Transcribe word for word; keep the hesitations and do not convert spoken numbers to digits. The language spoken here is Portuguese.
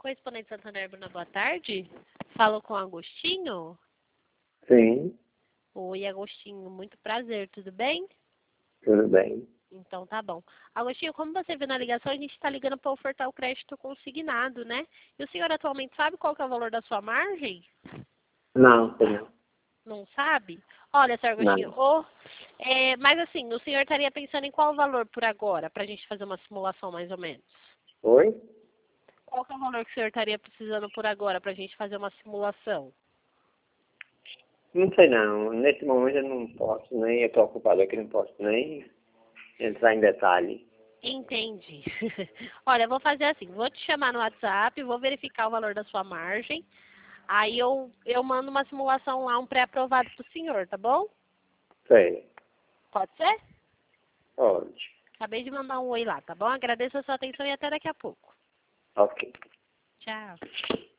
Correspondente Santander, Bruna, boa tarde. Falo com Agostinho. Sim, Oi, Agostinho, muito prazer, tudo bem? tudo bem. Então tá bom. Agostinho, como você viu na ligação, a gente está ligando para ofertar o crédito consignado, né? E o senhor atualmente sabe qual que é o valor da sua margem? Não, sei não. Não sabe? Olha, senhor Agostinho, Não. o- é, mas assim, o senhor estaria pensando em qual valor por agora, para a gente fazer uma simulação mais ou menos? Oi? Qual que é o valor que o senhor estaria precisando por agora, para a gente fazer uma simulação? Não sei não. Nesse momento eu não posso nem, eu estou ocupado aqui, não posso nem entrar em detalhe. Entendi. Olha, eu vou fazer assim, vou te chamar no WhatsApp, vou verificar o valor da sua margem, aí eu, eu mando uma simulação lá, um pré-aprovado para o senhor, tá bom? Sei. Pode ser? Pode. Acabei de mandar um oi lá, tá bom? Agradeço a sua atenção e até daqui a pouco. Ok. Tchau.